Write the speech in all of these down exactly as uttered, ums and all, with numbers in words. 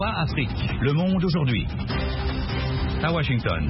Afrique, le monde aujourd'hui. À Washington.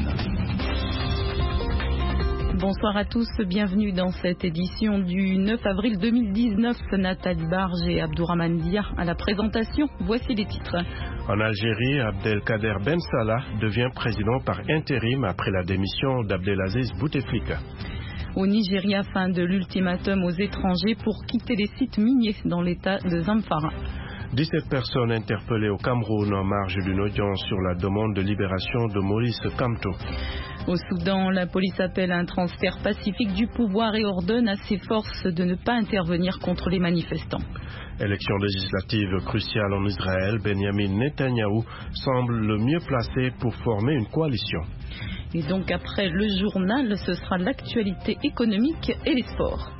Bonsoir à tous, bienvenue dans cette édition du neuf avril deux mille dix-neuf. Nathalie Barge et Abdourahmane Dia à la présentation. Voici les titres. En Algérie, Abdelkader Ben Salah devient président par intérim après la démission d'Abdelaziz Bouteflika. Au Nigeria, fin de l'ultimatum aux étrangers pour quitter les sites miniers dans l'état de Zamfara. dix-sept personnes interpellées au Cameroun en marge d'une audience sur la demande de libération de Maurice Kamto. Au Soudan, la police appelle à un transfert pacifique du pouvoir et ordonne à ses forces de ne pas intervenir contre les manifestants. Élection législative cruciale en Israël, Benjamin Netanyahou semble le mieux placé pour former une coalition. Et donc après le journal, ce sera l'actualité économique et les sports.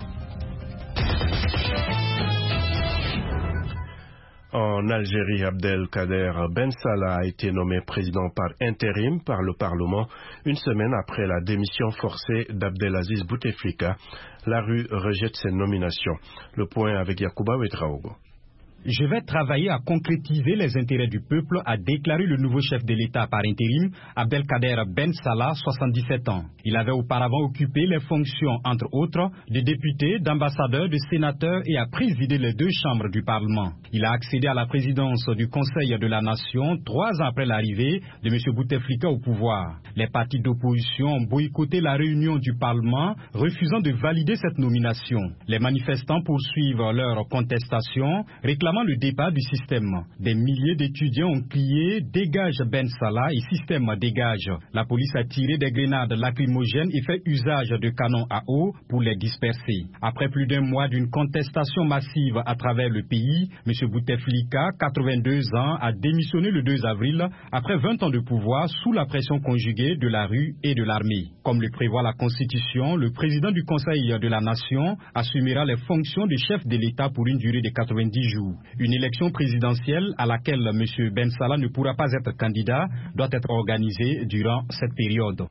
En Algérie, Abdelkader Ben Salah a été nommé président par intérim par le Parlement une semaine après la démission forcée d'Abdelaziz Bouteflika. La rue rejette cette nomination. Le point avec Yacouba Ouedraogo. Je vais travailler à concrétiser les intérêts du peuple, a déclaré le nouveau chef de l'État par intérim, Abdelkader Ben Salah, soixante-dix-sept ans. Il avait auparavant occupé les fonctions, entre autres, de député, d'ambassadeur, de sénateur et a présidé les deux chambres du Parlement. Il a accédé à la présidence du Conseil de la Nation trois ans après l'arrivée de M. Bouteflika au pouvoir. Les partis d'opposition ont boycotté la réunion du Parlement, refusant de valider cette nomination. Les manifestants poursuivent leur contestation, réclamant le départ du système. Des milliers d'étudiants ont crié « Dégage Ben Salah » et « Système dégage ». La police a tiré des grenades lacrymogènes et fait usage de canons à eau pour les disperser. Après plus d'un mois d'une contestation massive à travers le pays, M. Bouteflika, quatre-vingt-deux ans, a démissionné le deux avril après vingt ans de pouvoir sous la pression conjuguée de la rue et de l'armée. Comme le prévoit la Constitution, le président du Conseil de la Nation assumera les fonctions de chef de l'État pour une durée de quatre-vingt-dix jours. Une élection présidentielle à laquelle M. Ben Salah ne pourra pas être candidat doit être organisée durant cette période.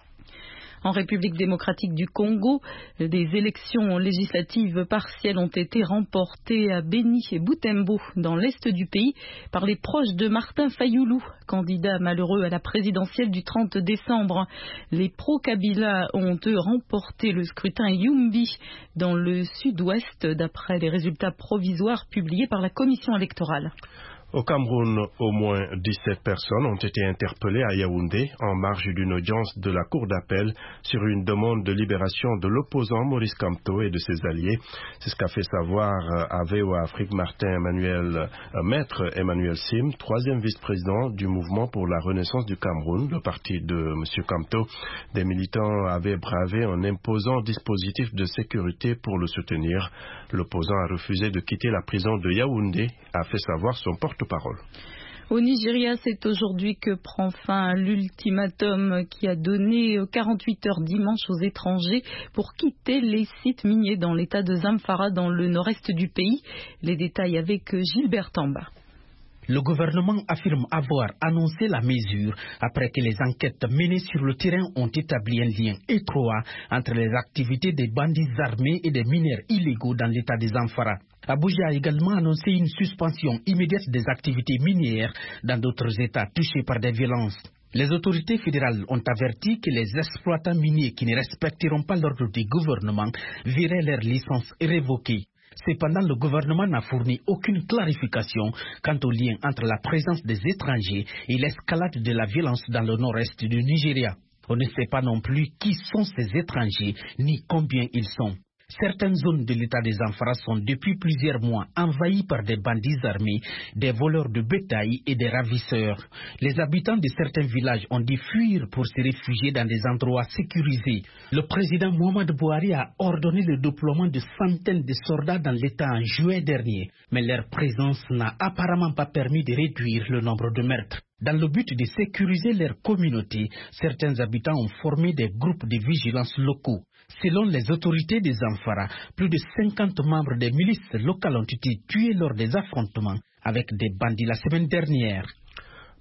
En République démocratique du Congo, des élections législatives partielles ont été remportées à Beni et Butembo, dans l'est du pays, par les proches de Martin Fayoulou, candidat malheureux à la présidentielle du trente décembre. Les pro-Kabila ont eux remporté le scrutin à Yumbi, dans le sud-ouest, d'après les résultats provisoires publiés par la commission électorale. Au Cameroun, au moins dix-sept personnes ont été interpellées à Yaoundé en marge d'une audience de la Cour d'appel sur une demande de libération de l'opposant Maurice Kamto et de ses alliés. C'est ce qu'a fait savoir à V O A Afrique Martin Emmanuel, euh, Maître Emmanuel Sim, troisième vice-président du mouvement pour la renaissance du Cameroun, le parti de M. Kamto. Des militants avaient bravé un imposant dispositif de sécurité pour le soutenir. L'opposant a refusé de quitter la prison de Yaoundé, a fait savoir son porte-parole. Au Nigeria, c'est aujourd'hui que prend fin l'ultimatum qui a donné quarante-huit heures dimanche aux étrangers pour quitter les sites miniers dans l'état de Zamfara, dans le nord-est du pays. Les détails avec Gilbert Tamba. Le gouvernement affirme avoir annoncé la mesure après que les enquêtes menées sur le terrain ont établi un lien étroit entre les activités des bandits armés et des mineurs illégaux dans l'état de Zamfara. Abuja a également annoncé une suspension immédiate des activités minières dans d'autres États touchés par des violences. Les autorités fédérales ont averti que les exploitants miniers qui ne respecteront pas l'ordre du gouvernement verraient leur licence révoquée. Cependant, le gouvernement n'a fourni aucune clarification quant au lien entre la présence des étrangers et l'escalade de la violence dans le nord-est du Nigeria. On ne sait pas non plus qui sont ces étrangers ni combien ils sont. Certaines zones de l'état des Zamfara sont depuis plusieurs mois envahies par des bandits armés, des voleurs de bétail et des ravisseurs. Les habitants de certains villages ont dû fuir pour se réfugier dans des endroits sécurisés. Le président Mohamed Bouhari a ordonné le déploiement de centaines de soldats dans l'état en juillet dernier, mais leur présence n'a apparemment pas permis de réduire le nombre de meurtres. Dans le but de sécuriser leur communauté, certains habitants ont formé des groupes de vigilance locaux. Selon les autorités des Zamfara, plus de cinquante membres des milices locales ont été tués lors des affrontements avec des bandits la semaine dernière.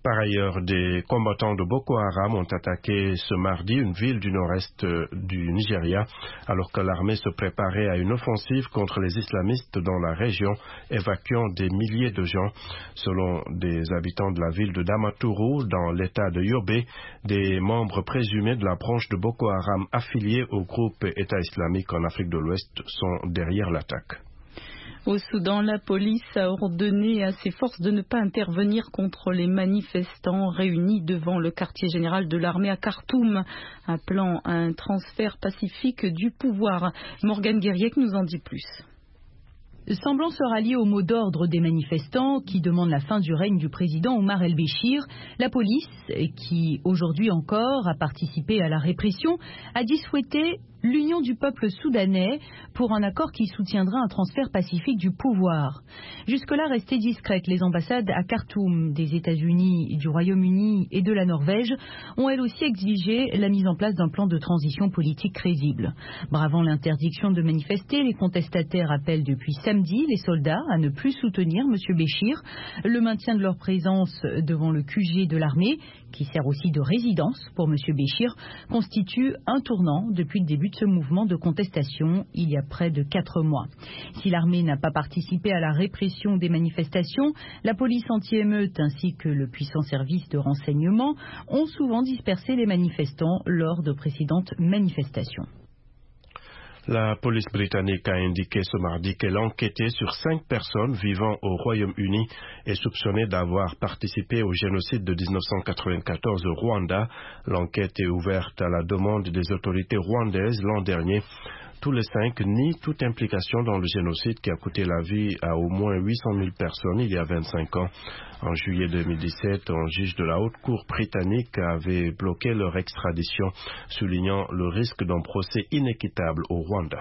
Par ailleurs, des combattants de Boko Haram ont attaqué ce mardi une ville du nord-est du Nigeria, alors que l'armée se préparait à une offensive contre les islamistes dans la région, évacuant des milliers de gens. Selon des habitants de la ville de Damaturu, dans l'état de Yobe, des membres présumés de la branche de Boko Haram affiliés au groupe État islamique en Afrique de l'Ouest sont derrière l'attaque. Au Soudan, la police a ordonné à ses forces de ne pas intervenir contre les manifestants réunis devant le quartier général de l'armée à Khartoum, appelant à un transfert pacifique du pouvoir. Morgane Guerriec nous en dit plus. Semblant se rallier au mot d'ordre des manifestants qui demandent la fin du règne du président Omar el-Béchir, la police, qui aujourd'hui encore a participé à la répression, a dit souhaiter l'union du peuple soudanais pour un accord qui soutiendra un transfert pacifique du pouvoir. Jusque-là, restées discrètes, les ambassades à Khartoum des États-Unis, du Royaume-Uni et de la Norvège ont elles aussi exigé la mise en place d'un plan de transition politique crédible. Bravant l'interdiction de manifester, les contestataires appellent depuis samedi les soldats à ne plus soutenir M. Béchir. Le maintien de leur présence devant le Q G de l'armée, qui sert aussi de résidence pour M. Béchir, constitue un tournant depuis le début de ce mouvement de contestation il y a près de quatre mois. Si l'armée n'a pas participé à la répression des manifestations, la police anti-émeute ainsi que le puissant service de renseignement ont souvent dispersé les manifestants lors de précédentes manifestations. La police britannique a indiqué ce mardi qu'elle enquêtait sur cinq personnes vivant au Royaume-Uni et soupçonnées d'avoir participé au génocide de mille neuf cent quatre-vingt-quatorze au Rwanda. L'enquête est ouverte à la demande des autorités rwandaises l'an dernier. Tous les cinq nient toute implication dans le génocide qui a coûté la vie à au moins huit cent mille personnes il y a vingt-cinq ans. En juillet deux mille dix-sept, un juge de la Haute Cour britannique avait bloqué leur extradition, soulignant le risque d'un procès inéquitable au Rwanda.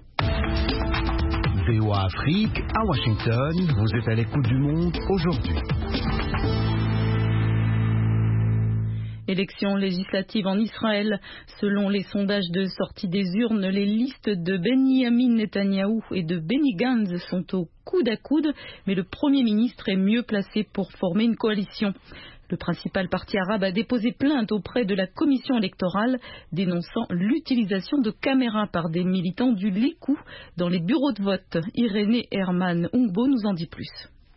V O A Afrique, à Washington, vous êtes à l'écoute du monde aujourd'hui. Élections législatives en Israël. Selon les sondages de sortie des urnes, les listes de Benyamin Netanyahou et de Benny Gantz sont au coude à coude, mais le Premier ministre est mieux placé pour former une coalition. Le principal parti arabe a déposé plainte auprès de la commission électorale, dénonçant l'utilisation de caméras par des militants du Likud dans les bureaux de vote. Irénée Herman Ungbo nous en dit plus.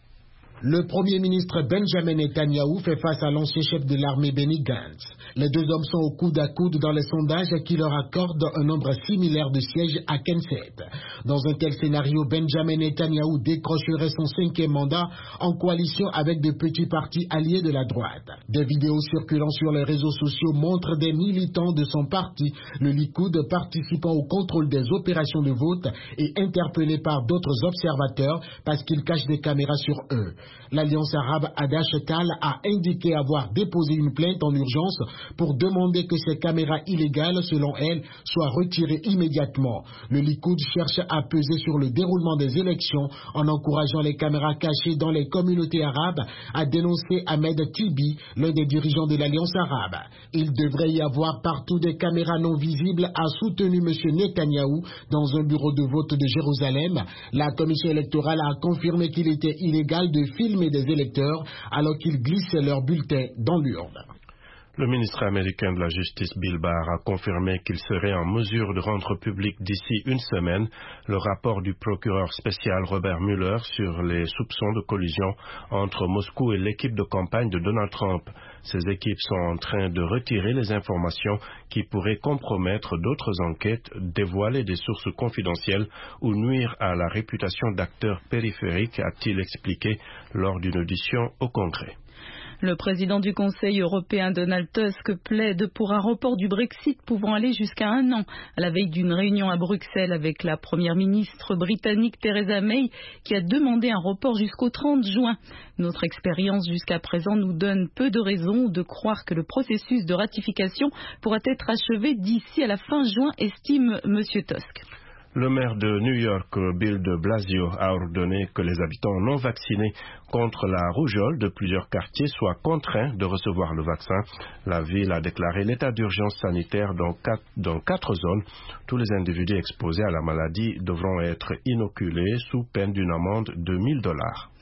Le Premier ministre Benjamin Netanyahou fait face à l'ancien chef de l'armée Benny Gantz. Les deux hommes sont au coude à coude dans les sondages qui leur accordent un nombre similaire de sièges à Knesset. Dans un tel scénario, Benjamin Netanyahou décrocherait son cinquième mandat en coalition avec de petits partis alliés de la droite. Des vidéos circulant sur les réseaux sociaux montrent des militants de son parti, le Likud, participant au contrôle des opérations de vote et interpellés par d'autres observateurs parce qu'ils cachent des caméras sur eux. L'Alliance arabe Hadash-Tal a indiqué avoir déposé une plainte en urgence pour demander que ces caméras illégales, selon elle, soient retirées immédiatement. Le Likud cherche à peser sur le déroulement des élections en encourageant les caméras cachées dans les communautés arabes, a dénoncé Ahmed Tibi, l'un des dirigeants de l'Alliance arabe. Il devrait y avoir partout des caméras non visibles, a soutenu M. Netanyahou dans un bureau de vote de Jérusalem. La commission électorale a confirmé qu'il était illégal de filmer des électeurs alors qu'ils glissaient leurs bulletins dans l'urne. Le ministre américain de la Justice Bill Barr a confirmé qu'il serait en mesure de rendre public d'ici une semaine le rapport du procureur spécial Robert Mueller sur les soupçons de collusion entre Moscou et l'équipe de campagne de Donald Trump. Ces équipes sont en train de retirer les informations qui pourraient compromettre d'autres enquêtes, dévoiler des sources confidentielles ou nuire à la réputation d'acteurs périphériques, a-t-il expliqué lors d'une audition au Congrès. Le président du Conseil européen Donald Tusk plaide pour un report du Brexit pouvant aller jusqu'à un an, à la veille d'une réunion à Bruxelles avec la première ministre britannique Theresa May qui a demandé un report jusqu'au trente juin. Notre expérience jusqu'à présent nous donne peu de raisons de croire que le processus de ratification pourra être achevé d'ici à la fin juin, estime M. Tusk. Le maire de New York, Bill de Blasio, a ordonné que les habitants non vaccinés contre la rougeole de plusieurs quartiers soient contraints de recevoir le vaccin. La ville a déclaré l'état d'urgence sanitaire dans quatre, dans quatre zones. Tous les individus exposés à la maladie devront être inoculés sous peine d'une amende de mille dollars.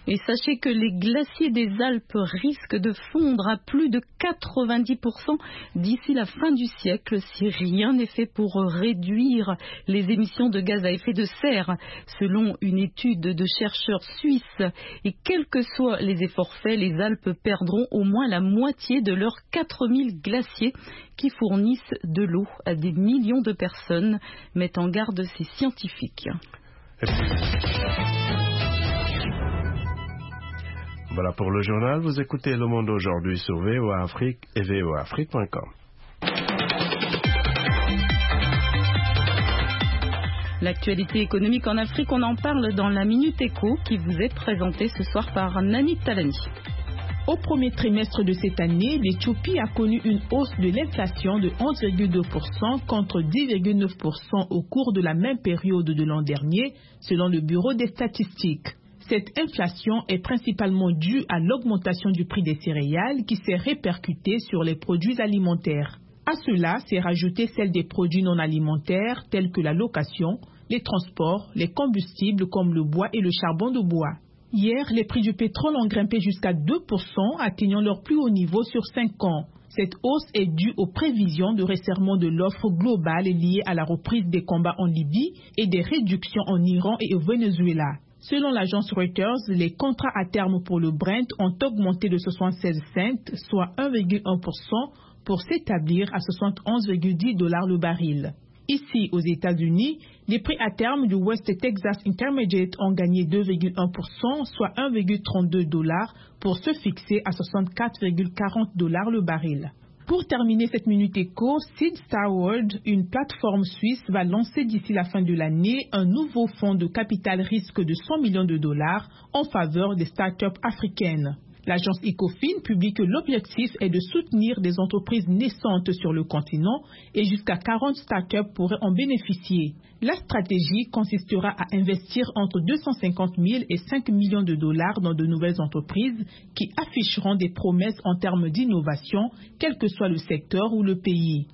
Et sachez que les glaciers des Alpes risquent de fondre à plus de quatre-vingt-dix pour cent d'ici la fin du siècle si rien n'est fait pour réduire les émissions de gaz à effet de serre, selon une étude de chercheurs suisses. Et quels que soient les efforts faits, les Alpes perdront au moins la moitié de leurs quatre mille glaciers qui fournissent de l'eau à des millions de personnes, mettent en garde ces scientifiques. Voilà pour le journal. Vous écoutez Le Monde aujourd'hui sur V O A Afrique et V O A Afrique point com. L'actualité économique en Afrique, on en parle dans la Minute Éco qui vous est présentée ce soir par Nani Talani. Au premier trimestre de cette année, l'Éthiopie a connu une hausse de l'inflation de onze virgule deux pour cent contre dix virgule neuf pour cent au cours de la même période de l'an dernier, selon le Bureau des statistiques. Cette inflation est principalement due à l'augmentation du prix des céréales qui s'est répercutée sur les produits alimentaires. À cela s'est rajoutée celle des produits non alimentaires tels que la location, les transports, les combustibles comme le bois et le charbon de bois. Hier, les prix du pétrole ont grimpé jusqu'à deux pour cent, atteignant leur plus haut niveau sur cinq ans. Cette hausse est due aux prévisions de resserrement de l'offre globale liée à la reprise des combats en Libye et des réductions en Iran et au Venezuela. Selon l'agence Reuters, les contrats à terme pour le Brent ont augmenté de soixante-seize cents, soit un virgule un pour cent, pour s'établir à soixante et onze virgule dix dollars le baril. Ici, aux États-Unis, les prix à terme du West Texas Intermediate ont gagné deux virgule un pour cent, soit un virgule trente-deux dollars, pour se fixer à soixante-quatre virgule quarante dollars le baril. Pour terminer cette Minute Éco, Seed Starward, une plateforme suisse, va lancer d'ici la fin de l'année un nouveau fonds de capital risque de cent millions de dollars en faveur des startups africaines. L'agence Ecofin publie que l'objectif est de soutenir des entreprises naissantes sur le continent et jusqu'à quarante startups pourraient en bénéficier. La stratégie consistera à investir entre deux cent cinquante mille et cinq millions de dollars dans de nouvelles entreprises qui afficheront des promesses en termes d'innovation, quel que soit le secteur ou le pays.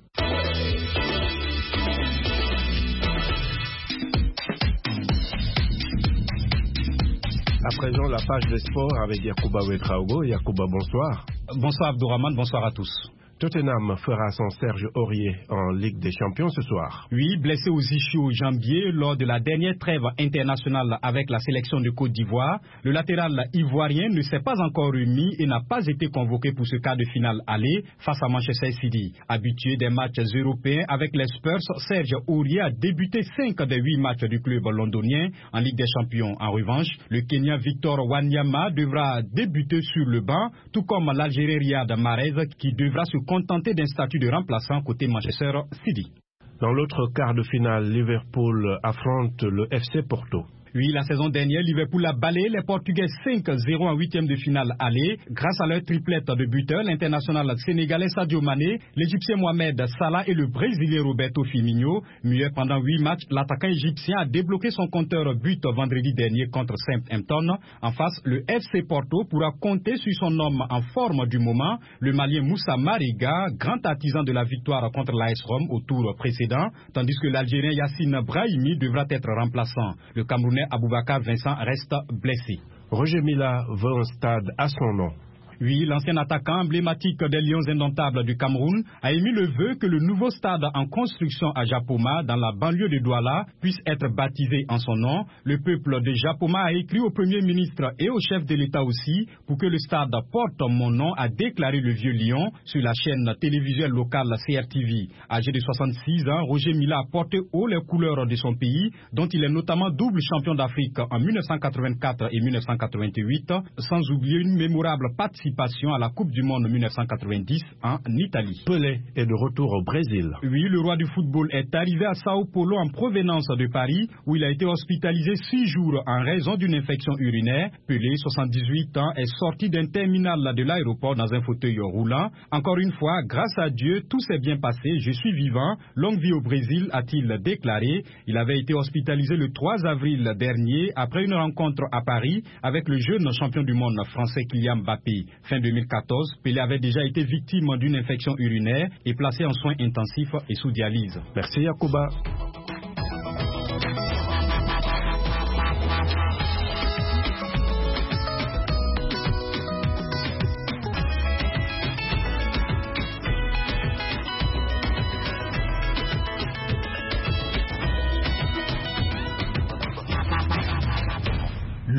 À présent, la page des sports avec Yacouba Ouedraogo. Yacouba, bonsoir. Bonsoir Abdourahmane, bonsoir à tous. Tottenham fera son Serge Aurier en Ligue des Champions ce soir. Oui, blessé aux ischio-jambiers lors de la dernière trêve internationale avec la sélection de Côte d'Ivoire, le latéral ivoirien ne s'est pas encore remis et n'a pas été convoqué pour ce quart de finale aller face à Manchester City. Habitué des matchs européens avec les Spurs, Serge Aurier a débuté cinq des huit matchs du club londonien en Ligue des Champions. En revanche, le Kenyan Victor Wanyama devra débuter sur le banc, tout comme l'Algérien Riyad Mahrez qui devra se contenter d'un statut de remplaçant côté Manchester City. Dans l'autre quart de finale, Liverpool affronte le F C Porto. Oui, la saison dernière, Liverpool a balayé les Portugais cinq zéro en huitième de finale aller. Grâce à leur triplette de buteurs, l'international sénégalais Sadio Mané, l'Égyptien Mohamed Salah et le Brésilien Roberto Firmino. Muet pendant huit matchs, l'attaquant égyptien a débloqué son compteur but vendredi dernier contre Southampton. En face, le F C Porto pourra compter sur son homme en forme du moment, le Malien Moussa Mariga, grand artisan de la victoire contre l'A S Rome au tour précédent, tandis que l'Algérien Yassine Brahimi devra être remplaçant. Le Camerounais Aboubakar Vincent reste blessé. Roger Mila veut un stade à son nom. Oui, l'ancien attaquant emblématique des Lions indomptables du Cameroun a émis le vœu que le nouveau stade en construction à Japoma, dans la banlieue de Douala, puisse être baptisé en son nom. Le peuple de Japoma a écrit au Premier ministre et au chef de l'État aussi pour que le stade porte mon nom, a déclaré le vieux Lion sur la chaîne télévisuelle locale C R T V. Âgé de soixante-six ans, Roger Mila a porté haut les couleurs de son pays, dont il est notamment double champion d'Afrique en mille neuf cent quatre-vingt-quatre et mille neuf cent quatre-vingt-huit, sans oublier une mémorable participation à la Coupe du Monde mille neuf cent quatre-vingt-dix en Italie. Pelé est de retour au Brésil. Oui, le roi du football est arrivé à Sao Paulo en provenance de Paris, où il a été hospitalisé six jours en raison d'une infection urinaire. Pelé, soixante-dix-huit ans, est sorti d'un terminal de l'aéroport dans un fauteuil roulant. Encore une fois, grâce à Dieu, tout s'est bien passé. Je suis vivant. Longue vie au Brésil, a-t-il déclaré. Il avait été hospitalisé le trois avril dernier après une rencontre à Paris avec le jeune champion du monde français Kylian Mbappé. Fin deux mille quatorze, Pelé avait déjà été victime d'une infection urinaire et placé en soins intensifs et sous dialyse. Merci Yacouba.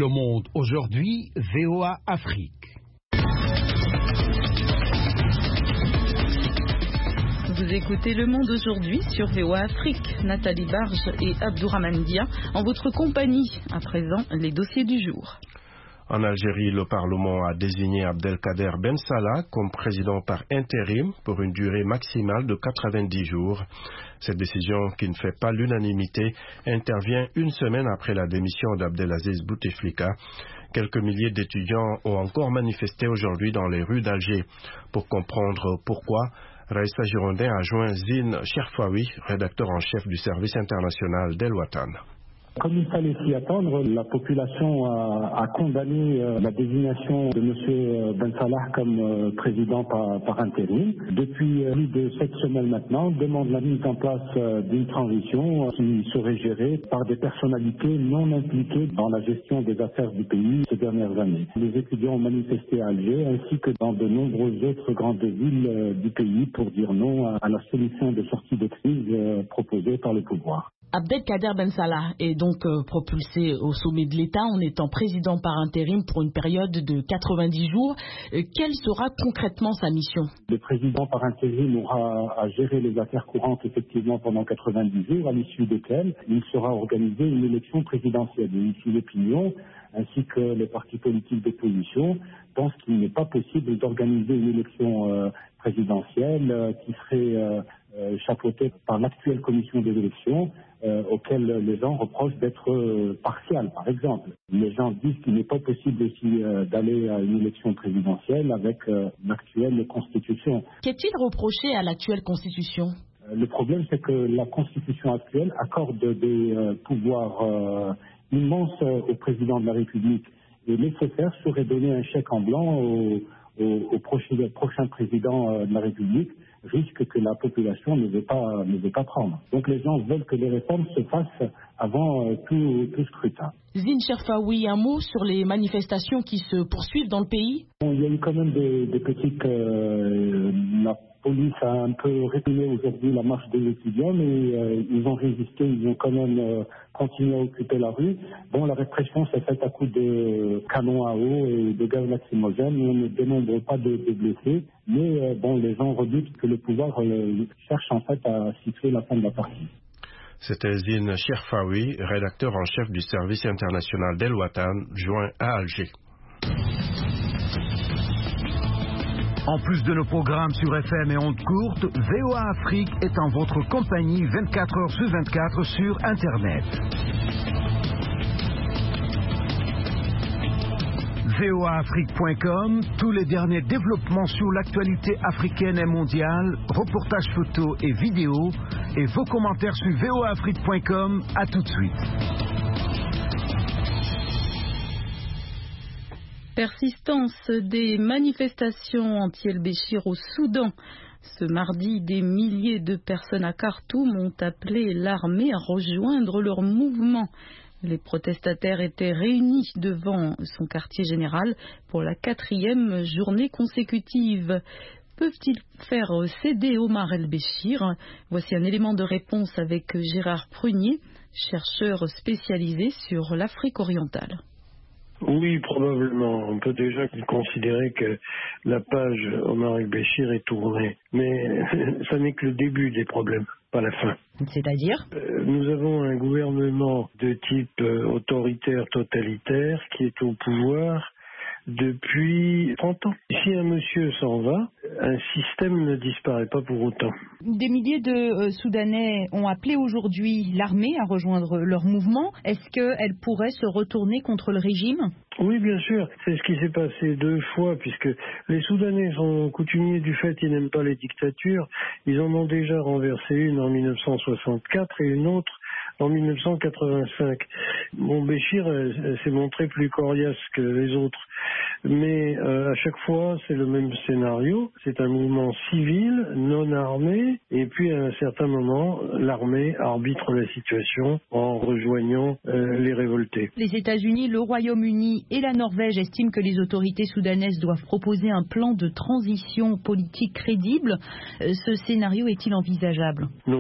Le Monde aujourd'hui, V O A Afrique. Vous écoutez Le Monde aujourd'hui sur V O A Afrique. Nathalie Barge et Abdourahmane Dia en votre compagnie. À présent, les dossiers du jour. En Algérie, le Parlement a désigné Abdelkader Ben Salah comme président par intérim pour une durée maximale de quatre-vingt-dix jours. Cette décision, qui ne fait pas l'unanimité, intervient une semaine après la démission d'Abdelaziz Bouteflika. Quelques milliers d'étudiants ont encore manifesté aujourd'hui dans les rues d'Alger. Pour comprendre pourquoi, Raïssa Girondin a joint Zine Cherfaoui, rédacteur en chef du service international d'El Watan. Comme il fallait s'y attendre, la population a, a condamné euh, la désignation de M. Ben Salah comme euh, président par, par intérim. Depuis euh, plus de sept semaines maintenant, demande la mise en place euh, d'une transition euh, qui serait gérée par des personnalités non impliquées dans la gestion des affaires du pays ces dernières années. Les étudiants ont manifesté à Alger ainsi que dans de nombreuses autres grandes villes euh, du pays pour dire non à, à la solution de sortie de crise euh, proposée par le pouvoir. Abdelkader Ben Salah est donc euh, propulsé au sommet de l'État en étant président par intérim pour une période de quatre-vingt-dix jours. Euh, quelle sera concrètement sa mission? Le président par intérim aura à gérer les affaires courantes effectivement pendant quatre-vingt-dix jours, à l'issue desquelles il sera organisé une élection présidentielle. Et ici l'opinion ainsi que les partis politiques d'opposition pensent qu'il n'est pas possible d'organiser une élection euh, présidentielle euh, qui serait euh, euh, chapeautée par l'actuelle commission des élections euh, auquel les gens reprochent d'être euh, partiale, par exemple. Les gens disent qu'il n'est pas possible aussi euh, d'aller à une élection présidentielle avec euh, l'actuelle constitution. Qu'est-il reproché à l'actuelle constitution? euh, Le problème, c'est que la constitution actuelle accorde des euh, pouvoirs euh, immense au président de la République. Et nécessaire serait donner un chèque en blanc au, au, au prochain, prochain président de la République, risque que la population ne veut pas, ne veut pas prendre. Donc les gens veulent que les réformes se fassent avant euh, tout, tout scrutin. Zine Cherfaoui, un mot sur les manifestations qui se poursuivent dans le pays? Bon, il y a eu quand même des, des petites... Euh, la police a un peu réprimé aujourd'hui la marche des étudiants, mais euh, ils ont résisté, ils ont quand même euh, continué à occuper la rue. Bon, la répression s'est faite à coups de canons à eau et de gaz lacrymogène. On ne dénombre pas de, de blessés, mais euh, bon, les gens redoutent que le pouvoir euh, cherche en fait à siffler la fin de la partie. C'était Zine Cherfaoui, rédacteur en chef du service international d'El Watan, joint à Alger. En plus de nos programmes sur F M et ondes courtes, V O A Afrique est en votre compagnie vingt-quatre heures sur vingt-quatre sur Internet. V O A Afrique point com, tous les derniers développements sur l'actualité africaine et mondiale, reportages photos et vidéos, et vos commentaires sur V O A Afrique point com. À tout de suite. Persistance des manifestations anti-El-Béchir au Soudan. Ce mardi, des milliers de personnes à Khartoum ont appelé l'armée à rejoindre leur mouvement. Les protestataires étaient réunis devant son quartier général pour la quatrième journée consécutive. Peuvent-ils faire céder Omar El-Béchir? Voici un élément de réponse avec Gérard Prunier, chercheur spécialisé sur l'Afrique orientale. Oui, probablement. On peut déjà considérer que la page Omar El-Béchir est tournée. Mais ça n'est que le début des problèmes, pas la fin. C'est-à-dire euh, Nous avons un gouvernement de type euh, autoritaire, totalitaire, qui est au pouvoir depuis trente ans. Si un monsieur s'en va, un système ne disparaît pas pour autant. Des milliers de euh, Soudanais ont appelé aujourd'hui l'armée à rejoindre leur mouvement. Est-ce qu'elle pourrait se retourner contre le régime ? Oui, bien sûr. C'est ce qui s'est passé deux fois, puisque les Soudanais sont coutumiers du fait qu'ils n'aiment pas les dictatures. Ils en ont déjà renversé une en mille neuf cent soixante-quatre et une autre en mille neuf cent quatre-vingt-cinq. Bon, Béchir euh, s'est montré plus coriace que les autres. Mais euh, à chaque fois, c'est le même scénario. C'est un mouvement civil, non armé, et puis à un certain moment, l'armée arbitre la situation en rejoignant euh, les révoltés. Les États-Unis, le Royaume-Uni et la Norvège estiment que les autorités soudanaises doivent proposer un plan de transition politique crédible. Ce scénario est-il envisageable ? Non.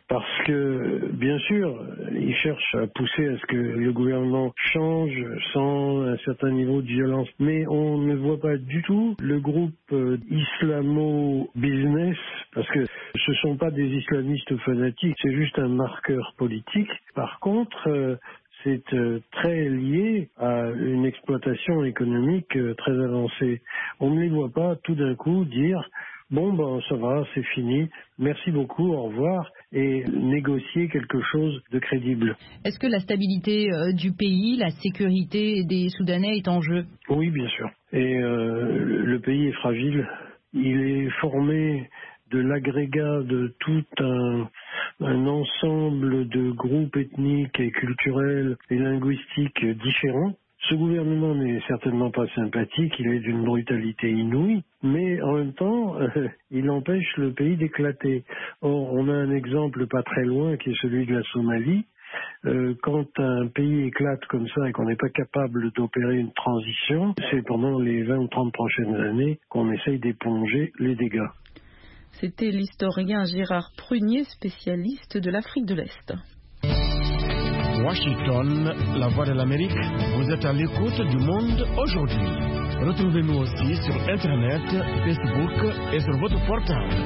parce que, bien sûr, ils cherchent à pousser à ce que le gouvernement change sans un certain niveau de violence. Mais on ne voit pas du tout le groupe euh, islamo-business, parce que ce ne sont pas des islamistes fanatiques, c'est juste un marqueur politique. Par contre, euh, c'est euh, très lié à une exploitation économique euh, très avancée. On ne les voit pas tout d'un coup dire « bon, ben ça va, c'est fini, merci beaucoup, au revoir » et négocier quelque chose de crédible. Est-ce que la stabilité euh, du pays, la sécurité des Soudanais est en jeu? Oui, bien sûr. Et euh, le pays est fragile. Il est formé de l'agrégat de tout un, un ensemble de groupes ethniques et culturels et linguistiques différents. Ce gouvernement n'est certainement pas sympathique, il est d'une brutalité inouïe, mais en même temps, euh, il empêche le pays d'éclater. Or, on a un exemple pas très loin qui est celui de la Somalie. Euh, quand un pays éclate comme ça et qu'on n'est pas capable d'opérer une transition, c'est pendant les vingt ou trente prochaines années qu'on essaye d'éponger les dégâts. C'était l'historien Gérard Prunier, spécialiste de l'Afrique de l'Est. Washington, la voix de l'Amérique, vous êtes à l'écoute du Monde aujourd'hui. Retrouvez-nous aussi sur Internet, Facebook et sur votre portable.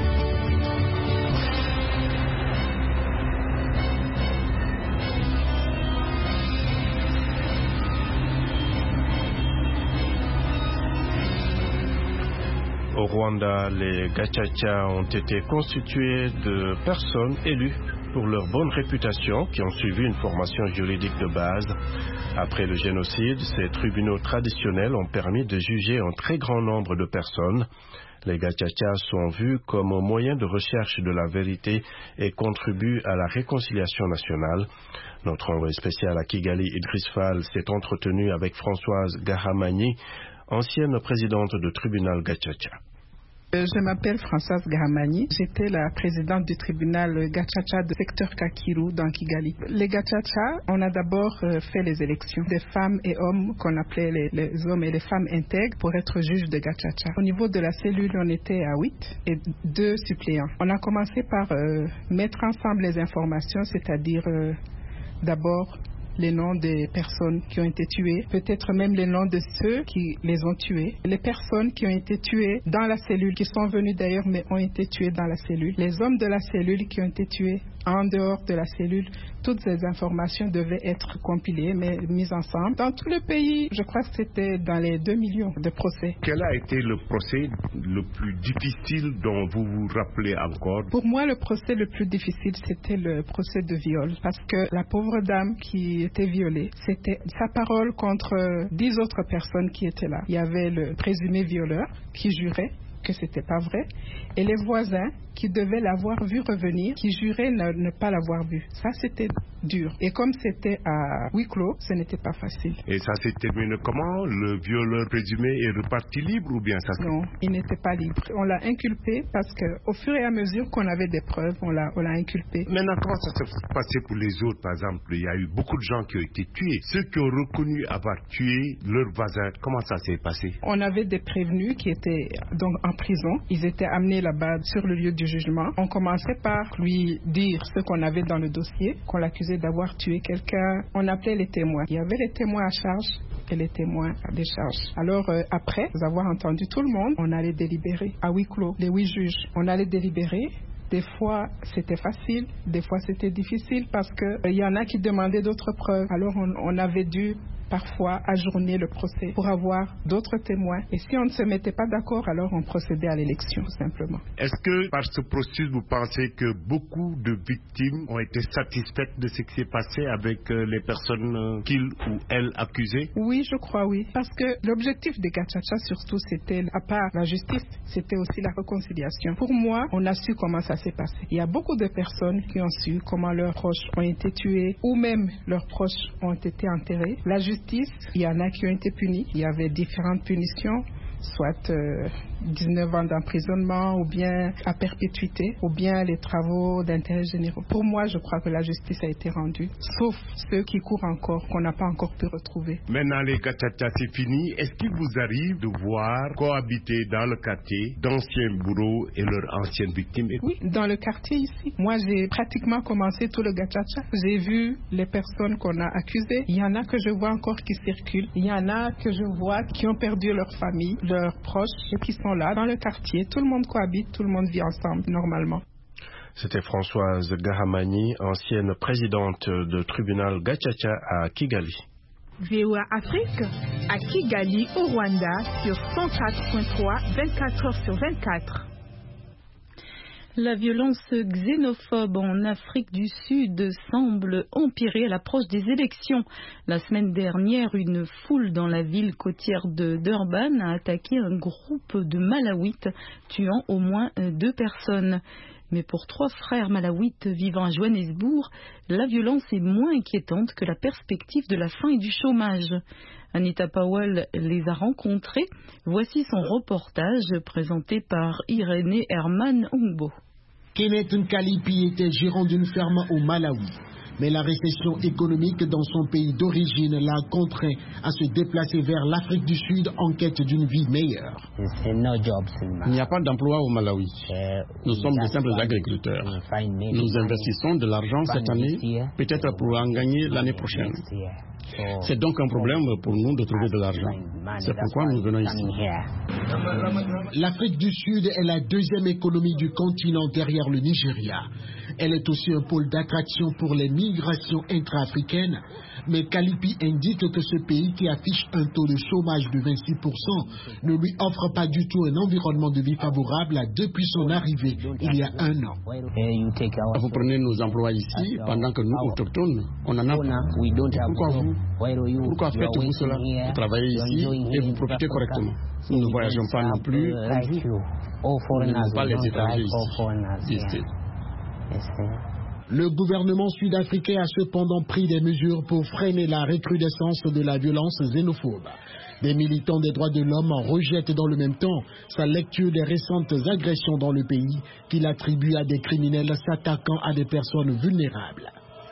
Au Rwanda, les Gacaca ont été constitués de personnes élues pour leur bonne réputation qui ont suivi une formation juridique de base. Après le génocide, ces tribunaux traditionnels ont permis de juger un très grand nombre de personnes. Les Gacaca sont vus comme un moyen de recherche de la vérité et contribuent à la réconciliation nationale. Notre envoyé spécial à Kigali, Idriss Fall, s'est entretenu avec Françoise Gahamanyi, ancienne présidente du tribunal Gacaca. Je m'appelle Françoise Gahamanyi. J'étais la présidente du tribunal Gacaca de secteur Kakiru dans Kigali. Les Gacaca, on a d'abord fait les élections des femmes et hommes qu'on appelait les, les hommes et les femmes intègres pour être juges de Gacaca. Au niveau de la cellule, on était à huit et deux suppléants. On a commencé par euh, mettre ensemble les informations, c'est-à-dire euh, d'abord les noms des personnes qui ont été tuées, peut-être même les noms de ceux qui les ont tués, les personnes qui ont été tuées dans la cellule, qui sont venues d'ailleurs mais ont été tuées dans la cellule, les hommes de la cellule qui ont été tués en dehors de la cellule. Toutes ces informations devaient être compilées, mais mises ensemble. Dans tout le pays, je crois que c'était dans les deux millions de procès. Quel a été le procès le plus difficile dont vous vous rappelez encore? Pour moi, le procès le plus difficile, c'était le procès de viol. Parce que la pauvre dame qui était violée, c'était sa parole contre dix autres personnes qui étaient là. Il y avait le présumé violeur qui jurait que c'était pas vrai, et les voisins qui devaient l'avoir vu revenir, qui juraient ne, ne pas l'avoir vu. Ça, c'était dur. Et comme c'était à huis clos, ce n'était pas facile. Et ça s'est terminé comment? Le violeur présumé est reparti libre ou bien ça? Non, il n'était pas libre. On l'a inculpé parce qu'au fur et à mesure qu'on avait des preuves, on l'a, on l'a inculpé. Maintenant, comment ça s'est passé pour les autres? Par exemple, il y a eu beaucoup de gens qui ont été tués. Ceux qui ont reconnu avoir tué leurs voisins, comment ça s'est passé? On avait des prévenus qui étaient donc en prison. Ils étaient amenés là-bas sur le lieu du jugement. On commençait par lui dire ce qu'on avait dans le dossier, qu'on l'accusait d'avoir tué quelqu'un. On appelait les témoins. Il y avait les témoins à charge et les témoins à décharge. Alors euh, après avoir entendu tout le monde, on allait délibérer à huis clos, les huit juges. On allait délibérer. Des fois, c'était facile, des fois, c'était difficile parce qu'il euh, y en a qui demandaient d'autres preuves. Alors, on, on avait dû parfois ajourner le procès pour avoir d'autres témoins. Et si on ne se mettait pas d'accord, alors on procédait à l'élection, simplement. Est-ce que par ce processus, vous pensez que beaucoup de victimes ont été satisfaites de ce qui s'est passé avec euh, les personnes euh, qu'ils ou elles accusées? Oui, je crois, oui. Parce que l'objectif des Gacaca, surtout, c'était, à part la justice, c'était aussi la réconciliation. Pour moi, on a su comment ça s'est passé. Il y a beaucoup de personnes qui ont su comment leurs proches ont été tués ou même leurs proches ont été enterrés. La justice, il y en a qui ont été punis. Il y avait différentes punitions, soit euh, dix-neuf ans d'emprisonnement ou bien à perpétuité ou bien les travaux d'intérêt généraux. Pour moi, je crois que la justice a été rendue, sauf ceux qui courent encore, qu'on n'a pas encore pu retrouver. Maintenant, les gachacha, c'est fini. Est-ce qu'il vous arrive de voir cohabiter dans le quartier d'anciens bourreaux et leurs anciennes victimes? Oui, dans le quartier ici. Moi, j'ai pratiquement commencé tout le gachacha. J'ai vu les personnes qu'on a accusées. Il y en a que je vois encore qui circulent. Il y en a que je vois qui ont perdu leur famille, leurs proches, et qui sont là dans le quartier. Tout le monde cohabite, tout le monde vit ensemble normalement. C'était Françoise Gahamanyi, ancienne présidente du tribunal Gachacha à Kigali. V O A Afrique à Kigali au Rwanda sur cent quatre point trois, vingt-quatre heures sur vingt-quatre. La violence xénophobe en Afrique du Sud semble empirer à l'approche des élections. La semaine dernière, une foule dans la ville côtière de Durban a attaqué un groupe de Malawites, tuant au moins deux personnes. Mais pour trois frères malawites vivant à Johannesburg, la violence est moins inquiétante que la perspective de la faim et du chômage. Anita Powell les a rencontrés. Voici son reportage présenté par Irénée Herman Ongbo. Kenneth Nkalipi était gérant d'une ferme au Malawi. Mais la récession économique dans son pays d'origine l'a contraint à se déplacer vers l'Afrique du Sud en quête d'une vie meilleure. Il n'y a pas d'emploi au Malawi. Nous sommes de simples agriculteurs. Nous investissons de l'argent cette année, peut-être pour en gagner l'année prochaine. C'est donc un problème pour nous de trouver de l'argent. C'est pourquoi nous venons ici. L'Afrique du Sud est la deuxième économie du continent derrière le Nigeria. Elle est aussi un pôle d'attraction pour les migrations intra-africaines. Mais Kalipi indique que ce pays, qui affiche un taux de chômage de vingt-six pour cent, ne lui offre pas du tout un environnement de vie favorable depuis son arrivée il y a un an. Vous prenez nos emplois ici pendant que nous, autochtones, on en a pas. Pourquoi vous? Pourquoi faites-vous cela? Vous travaillez ici et vous profitez correctement. Nous ne voyageons pas non plus comme vous. Nous n'avons pas les étrangers ici. ici. Le gouvernement sud-africain a cependant pris des mesures pour freiner la recrudescence de la violence xénophobe. Des militants des droits de l'homme rejettent dans le même temps sa lecture des récentes agressions dans le pays qu'il attribue à des criminels s'attaquant à des personnes vulnérables.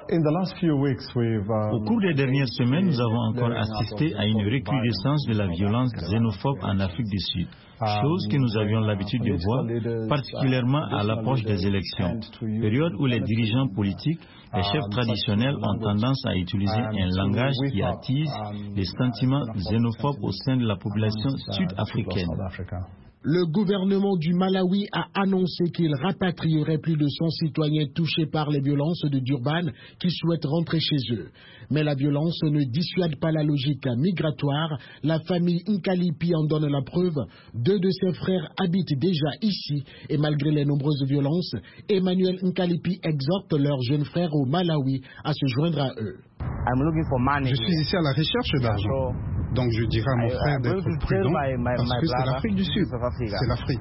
Au cours des dernières semaines, nous avons encore assisté à une recrudescence de la violence xénophobe en Afrique du Sud, chose que nous avions l'habitude de voir, particulièrement à l'approche des élections, période où les dirigeants politiques, les chefs traditionnels ont tendance à utiliser un langage qui attise les sentiments xénophobes au sein de la population sud-africaine. Le gouvernement du Malawi a annoncé qu'il rapatrierait plus de cent citoyens touchés par les violences de Durban qui souhaitent rentrer chez eux. Mais la violence ne dissuade pas la logique migratoire. La famille Nkalipi en donne la preuve. Deux de ses frères habitent déjà ici et malgré les nombreuses violences, Emmanuel Nkalipi exhorte leurs jeunes frères au Malawi à se joindre à eux. Je suis ici à la recherche d'argent. Donc je dirais à mon frère d'être prudent parce que c'est l'Afrique du Sud. C'est l'Afrique.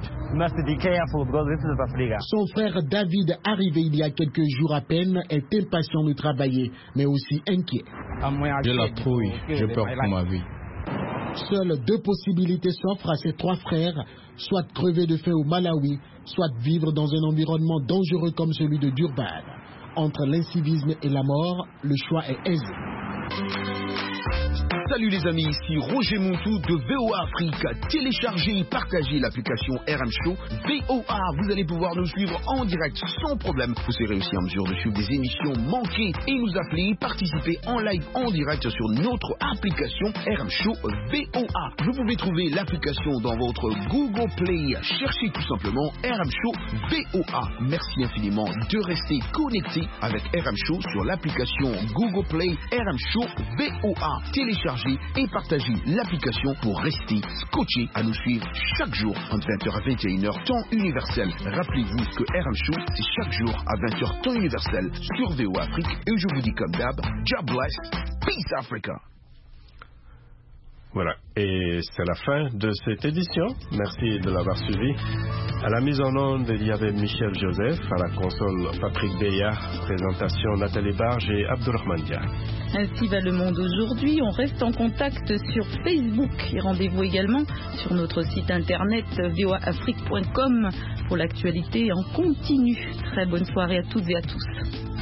Son frère David, arrivé il y a quelques jours à peine, est impatient de travailler, mais aussi inquiet. J'ai la trouille, j'ai peur pour ma vie. Seules deux possibilités s'offrent à ses trois frères, soit crever de faim au Malawi, soit vivre dans un environnement dangereux comme celui de Durban. Entre l'incivisme et la mort, le choix est aisé. Salut les amis, ici Roger Montou de V O A Afrique. Téléchargez et partagez l'application R M Show V O A. Vous allez pouvoir nous suivre en direct sans problème. Vous serez aussi en mesure de suivre des émissions manquées et nous appeler, participer en live en direct sur notre application R M Show V O A. Vous pouvez trouver l'application dans votre Google Play. Cherchez tout simplement R M Show V O A. Merci infiniment de rester connecté avec R M Show sur l'application Google Play R M Show V O A. Téléchargez et partagez l'application pour rester scotché à nous suivre chaque jour entre vingt heures à vingt et une heures temps universel. Rappelez-vous que R M Show, c'est chaque jour à vingt heures temps universel sur V O A Afrique. Et je vous dis comme d'hab, God bless, peace Africa. Voilà, et c'est la fin de cette édition. Merci de l'avoir suivi. À la mise en onde, il y avait Michel Joseph, à la console Patrick Beya, présentation Nathalie Barge et Abdourahmane Dia. Ainsi va le monde aujourd'hui. On reste en contact sur Facebook et rendez-vous également sur notre site internet v o a afrique point com pour l'actualité en continu. Très bonne soirée à toutes et à tous.